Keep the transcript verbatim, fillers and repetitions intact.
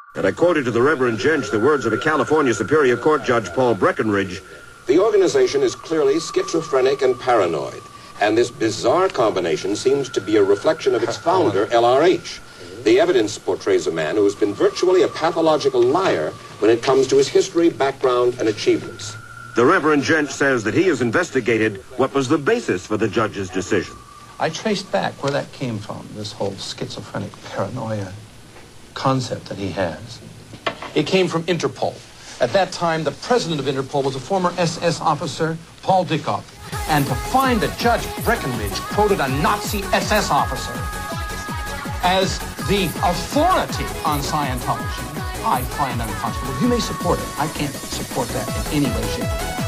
And I quoted to the Reverend Jench the words of a California Superior Court Judge, Paul Breckenridge. The organization is clearly schizophrenic and paranoid, and this bizarre combination seems to be a reflection of its founder, L R H. The evidence portrays a man who has been virtually a pathological liar when it comes to his history, background, and achievements. The Reverend Jench says that he has investigated what was the basis for the judge's decision. I traced back where that came from, this whole schizophrenic paranoia concept that he has. It came from Interpol. At that time, the president of Interpol was a former S S officer, Paul Dickoff. And to find that Judge Breckenridge quoted a Nazi S S officer as the authority on Scientology, I find unconscionable. You may support it. I can't support that in any way, shape, or form.